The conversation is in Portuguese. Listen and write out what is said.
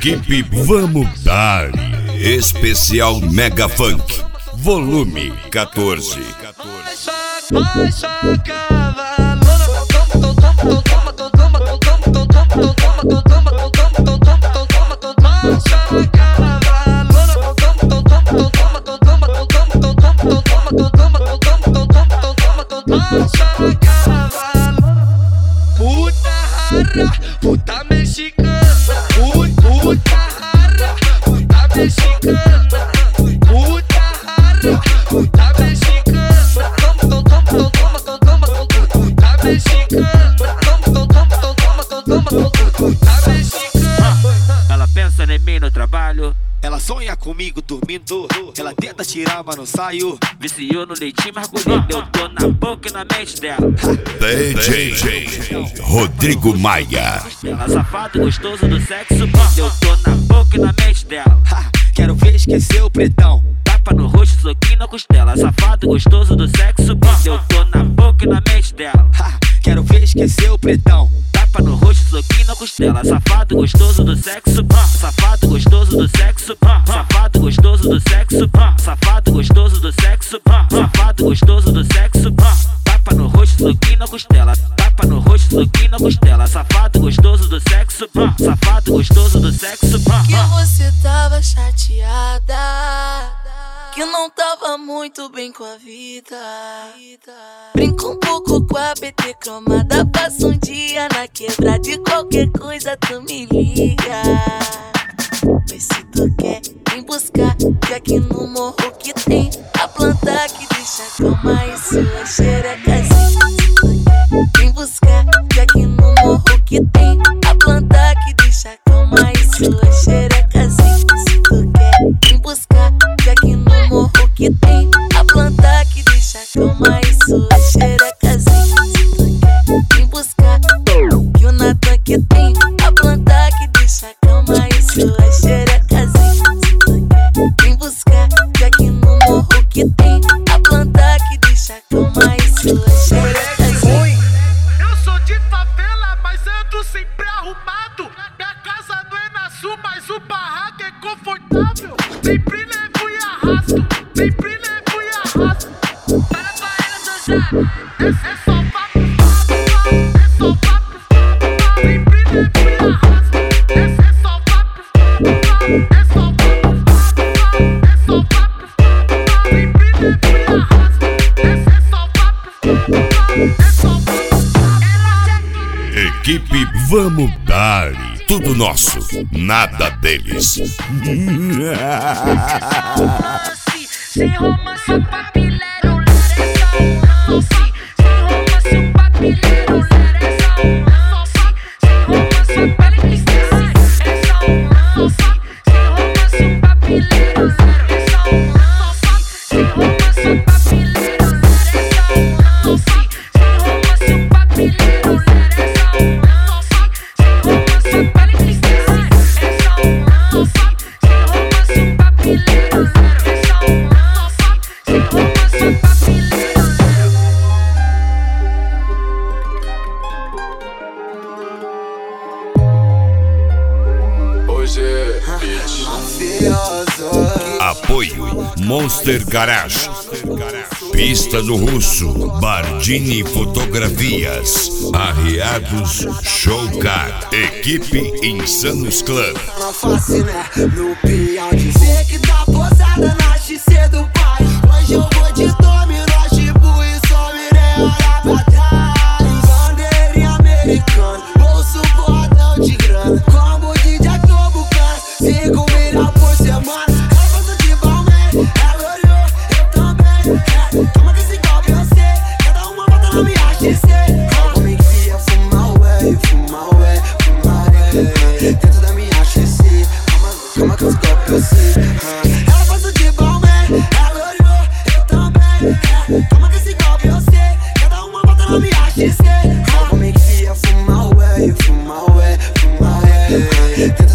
Equipe Vamos Dar. Especial Mega Funk, volume 14. Vai só cavalona, puta rara, puta mexicana, puta rara, puta mexicana, puta rara, puta mexicana, puta mexicana, puta mexicana. Ela pensa em mim no trabalho, ela sonha comigo dormindo, ela tenta tirar, mas não saio. Viciou no leitinho, mas bonito, eu tô na boca e na mente dela. DJ Rodrigo Maia. Ela safado, gostoso do sexo bom, eu tô na boca e na mente dela. Quero ver esquecer o pretão, tapa no rosto, soquinho na costela. Safado, gostoso do sexo bom, eu tô na boca e na mente dela. Quero ver esquecer o pretão, tapa no rosto, soquinho na costela. Safado, gostoso do sexo bom, safado, gostoso do sexo bom, safado, gostoso do sexo bom, safado, gostoso do sexo bom, safado, gostoso do sexo bom. Tapa no rosto, soquinho na costela, tapa no rosto, soquinho na costela. Safado, gostoso do sexo bom, safado, gostoso do sexo bom. Que você tava chateada, que não tava muito bem com a vida. Brinca um pouco com a PT cromada, passa um dia na quebra, de qualquer coisa tu me liga. Mas se tu quer, vem buscar, que aqui no morro que tem a planta que deixa calma e sua xerecazinha. Se tu quer, vem buscar, que aqui no morro que tem a planta que deixa calma e sua xerecazinha. Se tu quer, vem buscar, que aqui no morro que tem a planta que deixa calma e sua xerecazinha. Se tu quer, vem buscar, que o Natan que tem a planta que deixa calma e sua xerecazinha. Se tu quer, vem buscar, que aqui no morro que tem a planta que deixa calma e sua xerecazinha. Eu sou de favela, mas ando sempre arrumado. Minha casa não é na sul, mas o barraco é confortável. Sempre levo e arrasto, sempre levo e arrasto. Para ela dançar, é só papo, é só papo. Sempre levo e arrasto, é só papo, é só papo, é só papo. Sempre levo e arrasto, é só papo, é só papo. Equipe Vamos Dar. Tudo nosso, nada deles. Sem romance, o papileiro, é só um lance. Sem romance, o papileiro, é só um lance. Sem romance, o papileiro, é só um lance. Sem romance, o papileiro, é só um lance. Sem romance, o papileiro, é só um lance. Sem romance, o papileiro, é só um lance. Sem romance, o papileiro, é só um lance. Sem romance, o papileiro, é só um lance. Sem romance, o papileiro. Hoje é mafioso. Apoio Monster Garage. Pista no Russo, Bardini Fotografias, Arriados Showcar, Equipe Insanos Club. Não face, né? No pião dizer que tá posada na XC do pai. Hoje eu vou de dominó, chibu e só mirei olhar pra trás. Bandeirinha americana, bolso bordão de grana. Combo de Jacobo Cans, 5 milhões por semana. Eu faço de balmain, ela olhou, eu também. Toma que esse golpe eu sei, cada uma bota na minha XC. Como é que ia fumar, ué, fumar, ué, fumar, ué. Dentro da minha XC, calma que esse golpe eu sei. Ela passa de balmain, ela olhou, eu também. Toma que esse golpe eu sei, cada uma bota na minha XC. Como é que ia fumar, ué, fumar, ué, fumar, ué.